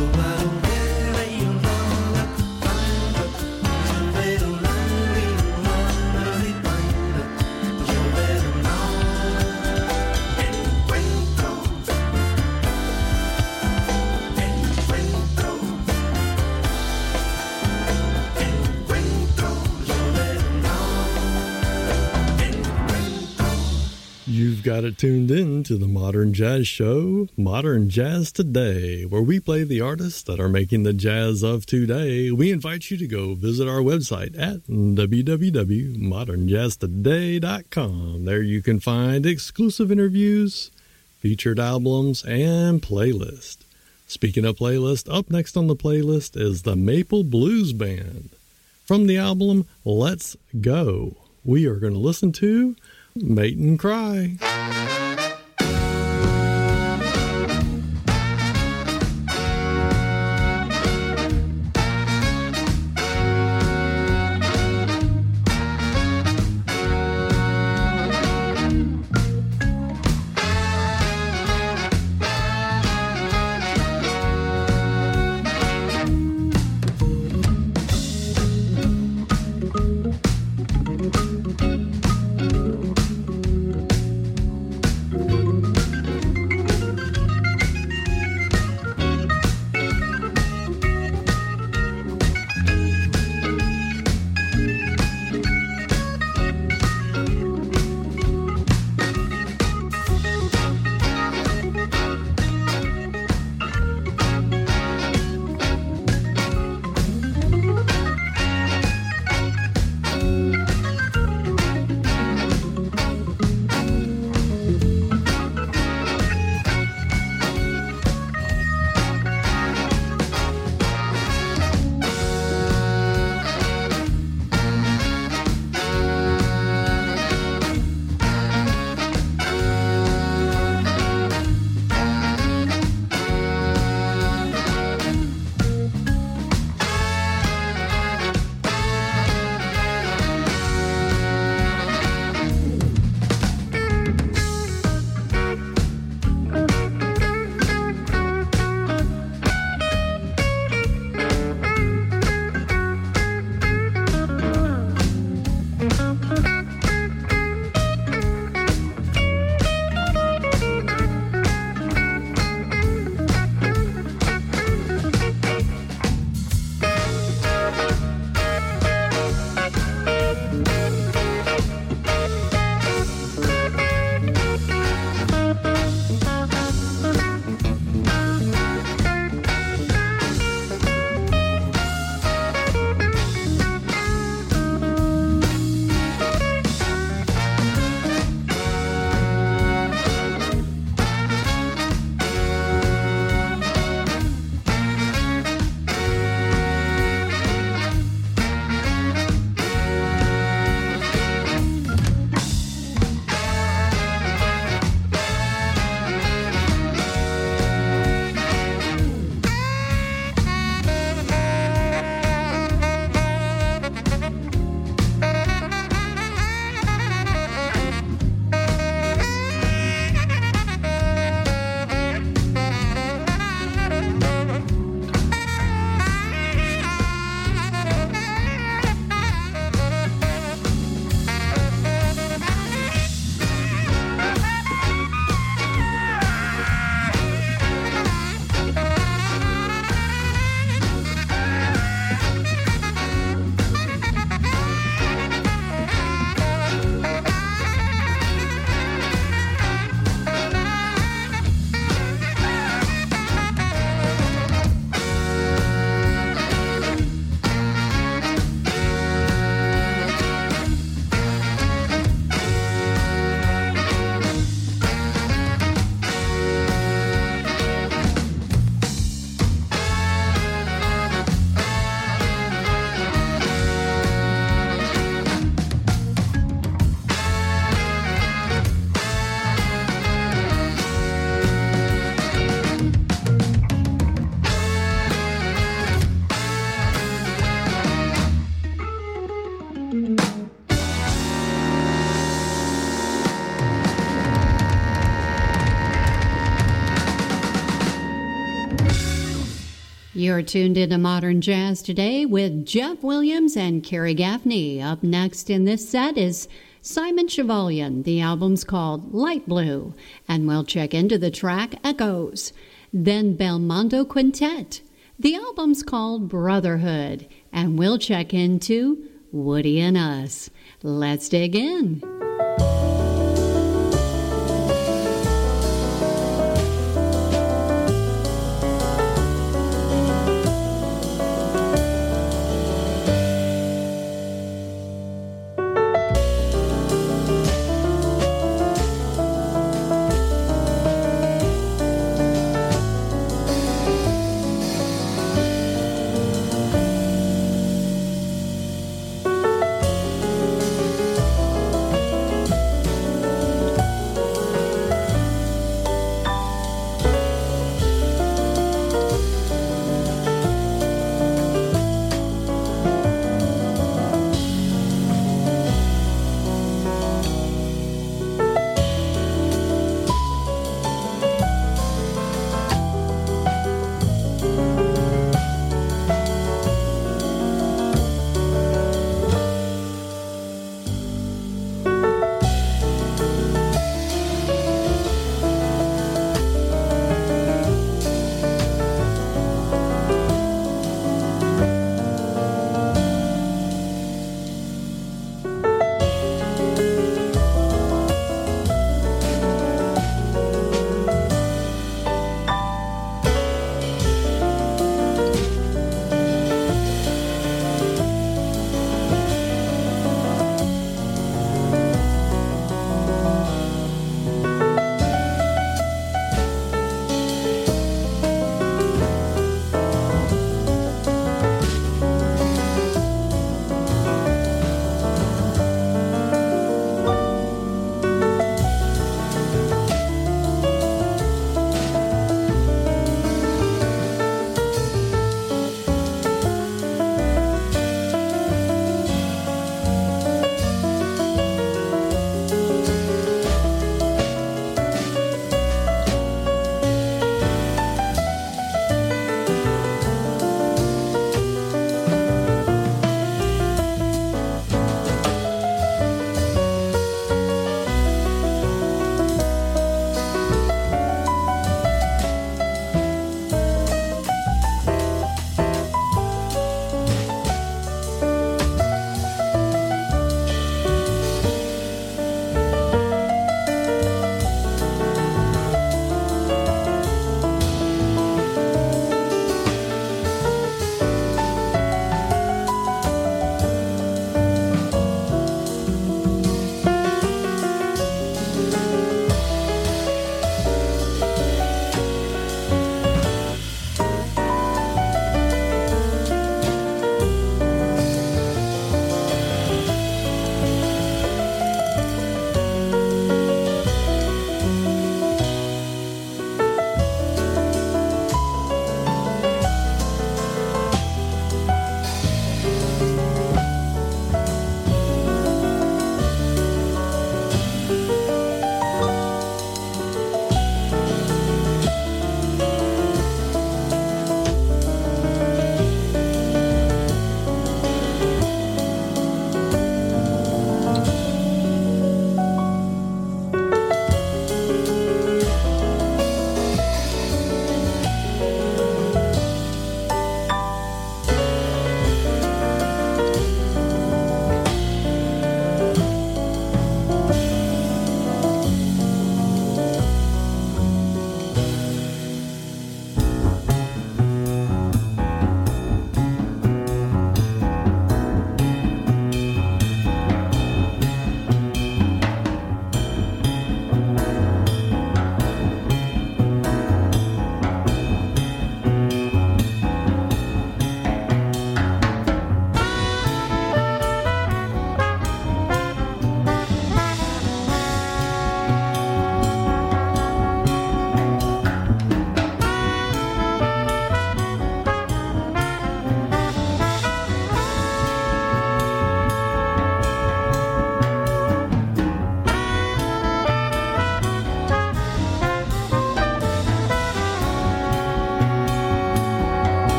You've got it tuned in to the Modern Jazz Show, Modern Jazz Today, where we play the artists that are making the jazz of today. We invite you to go visit our website at www.modernjazztoday.com. There you can find exclusive interviews, featured albums, and playlists. Speaking of playlist, up next on the playlist is the Maple Blues Band. From the album Let's Go, we are going to listen to Mate and Cry. You're tuned into Modern Jazz today with Jeff Williams and Carrie Gaffney. Up next in this set is Simon Chevalier. The album's called Light Blue, and we'll check into the track Echoes. Then Belmondo Quintet. The album's called Brotherhood, and we'll check into Woody and Us. Let's dig in.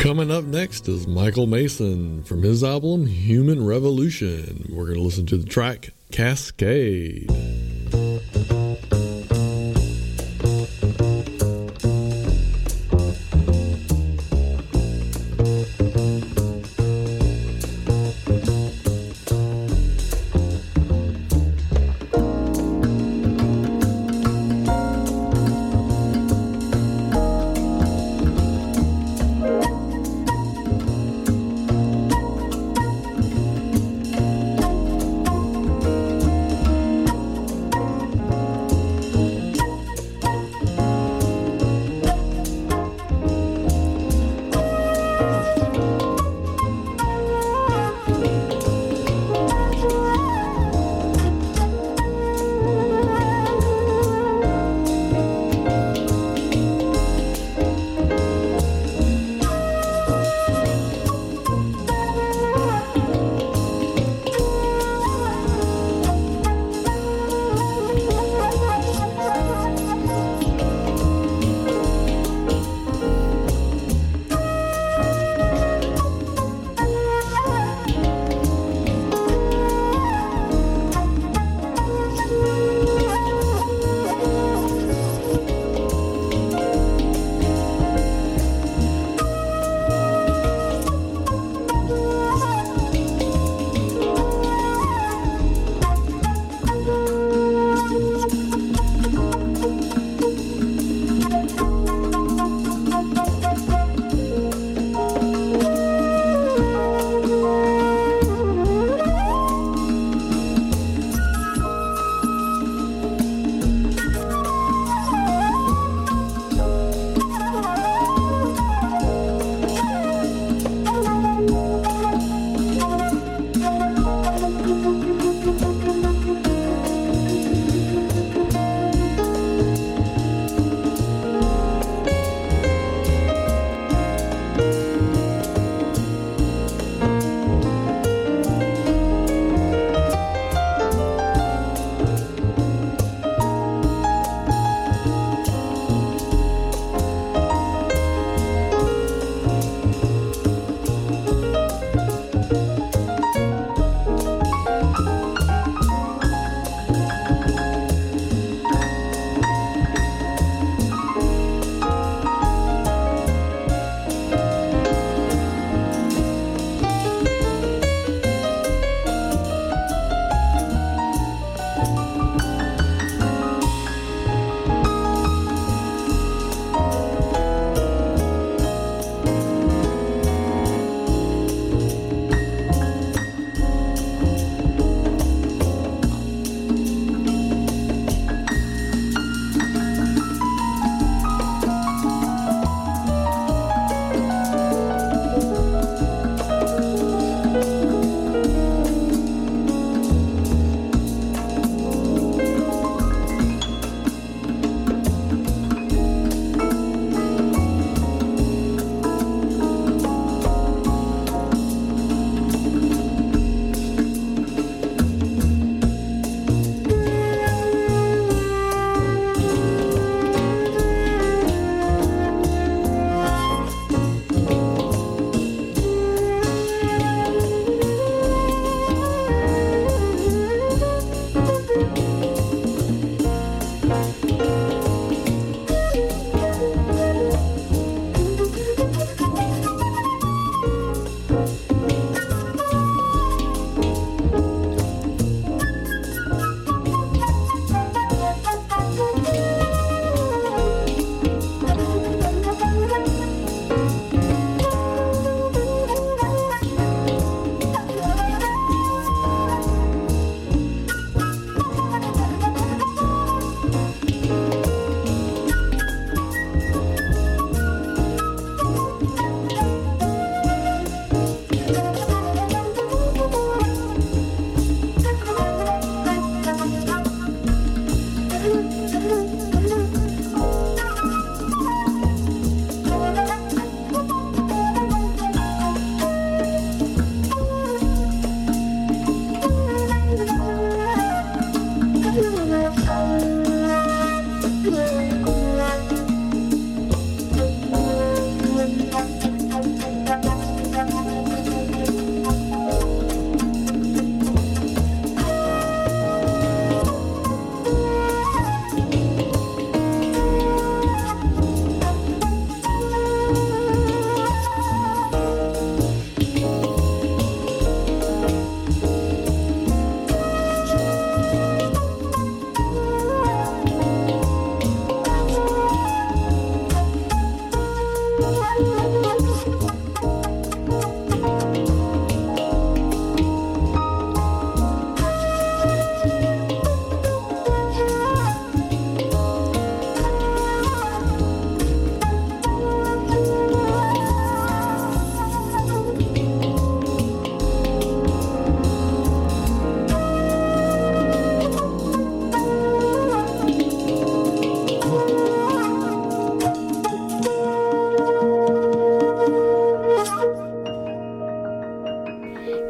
Coming up next is Michael Mason from his album Human Revolution. We're going to listen to the track Cascade.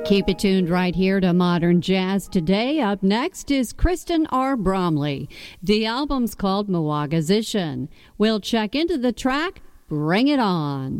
Keep it tuned right here to Modern Jazz Today. Up next is Kristen R. Bromley. The album's called Mwagazishin. We'll check into the track, Bring It On.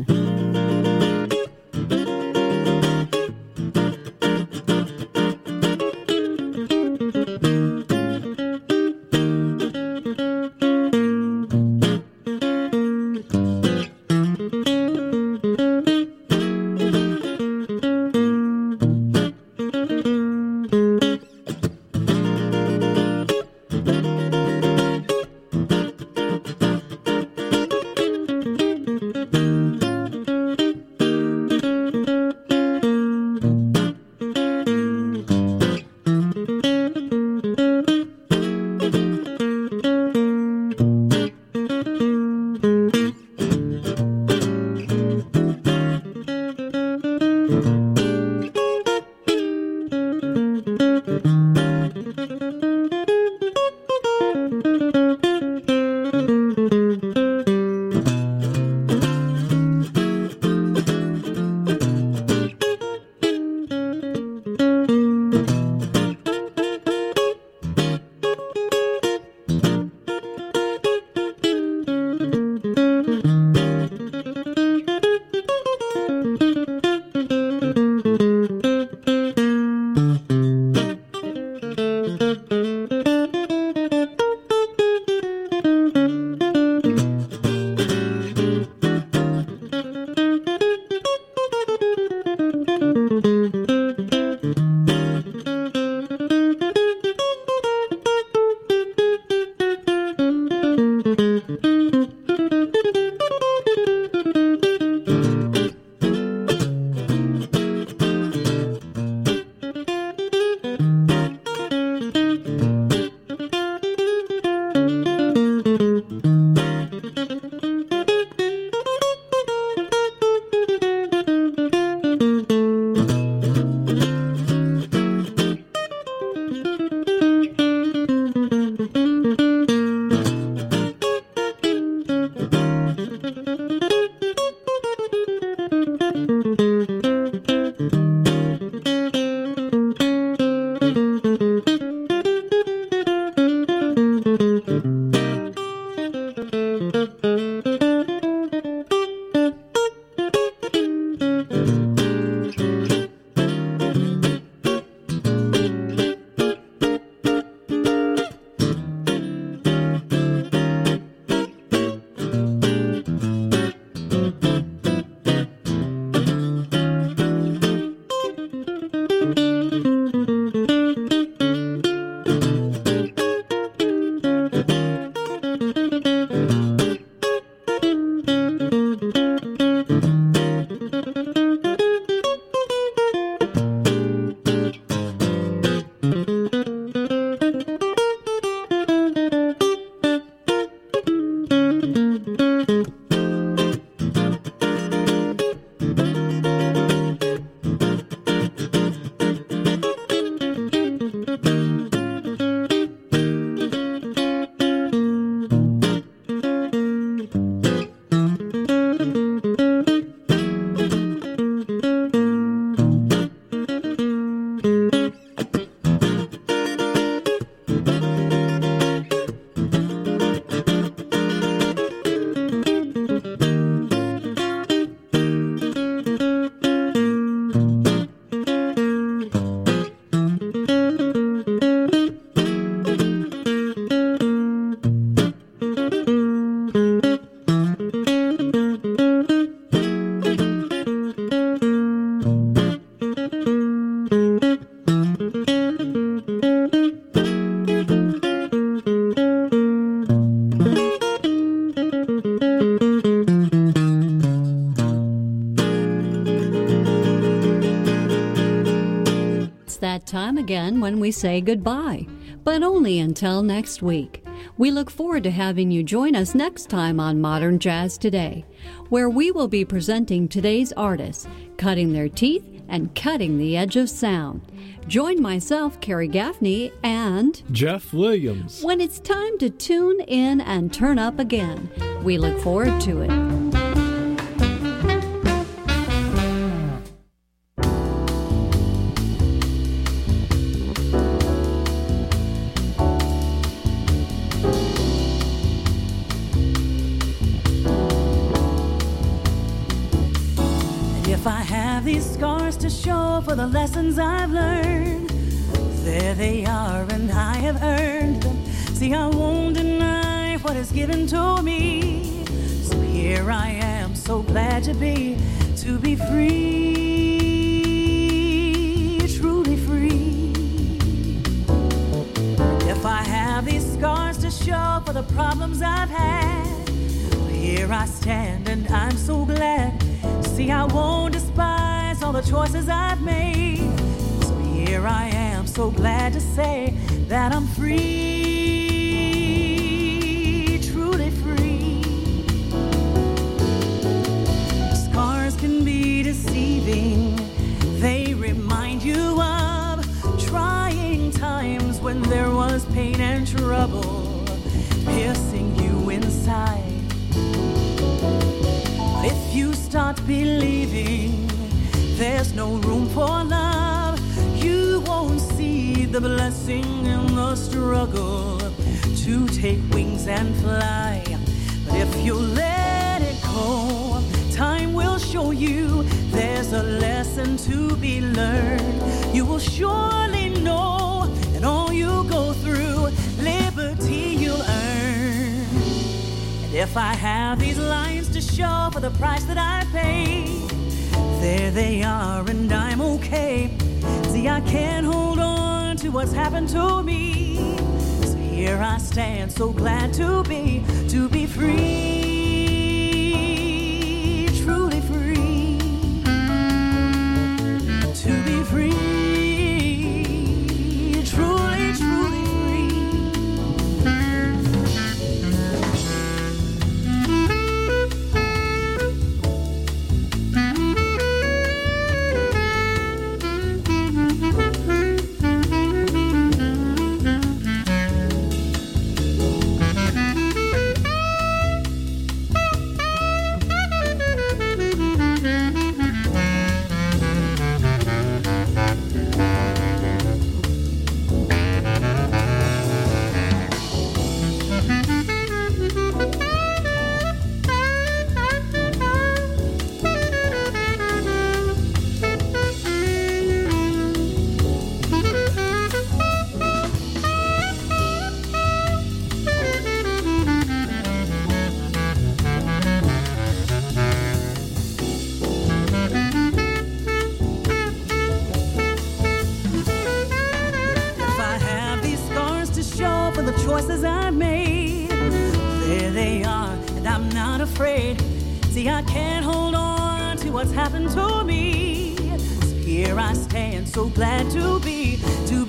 Time again when we say goodbye, but only until next week. We look forward to having you join us next time on Modern Jazz Today, where we will be presenting today's artists, cutting their teeth and cutting the edge of sound. Join myself, Carrie Gaffney, and Jeff Williams when it's time to tune in and turn up again. We look forward to it. I have these scars to show for the lessons I've learned, there they are and I have earned them. See, I won't deny what is given to me. So here I am, so glad to be free, truly free. If I have these scars to show for the problems I've had, here I stand and I'm so glad. See, I won't despise all the choices I've made. So here I am, so glad to say that I'm free, truly free. Scars can be deceiving. They remind you of trying times when there was pain and trouble piercing you inside. If you start believing there's no room for love, you won't see the blessing in the struggle to take wings and fly. But if you let it go, time will show you there's a lesson to be learned. You will surely know, and all you go through, liberty you'll earn. And if I have these lines to show for the price that I paid, there they are and I'm okay. See, I can't hold on to what's happened to me. So here I stand, so glad to be free, truly free, to be free, truly, truly free. Choices I made, there they are, and I'm not afraid. See, I can't hold on to what's happened to me. So here I stand, so glad to be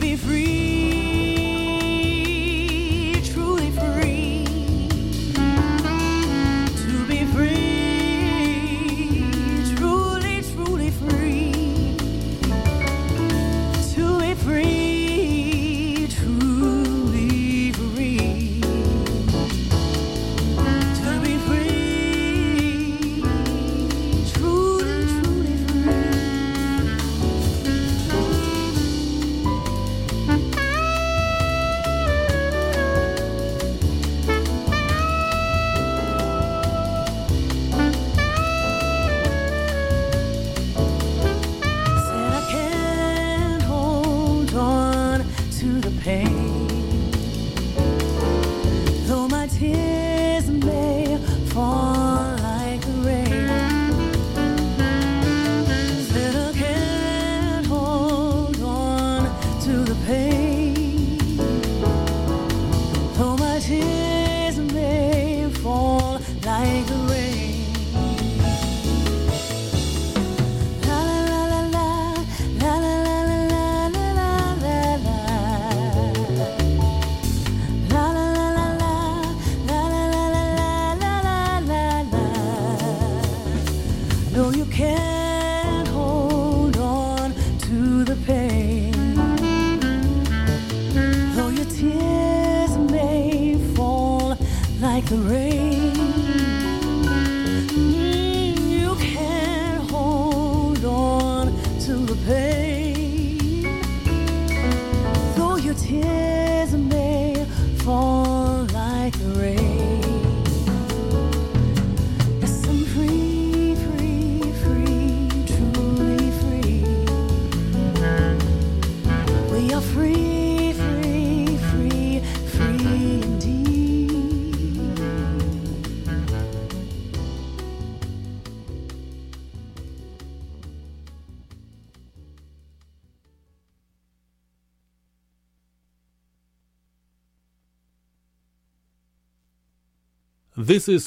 free, truly free, to be free, truly, truly free, to be free. The rain, you can't hold on to the pain, though your tears may fall like the rain. Yes, I'm free, free, free, true. This is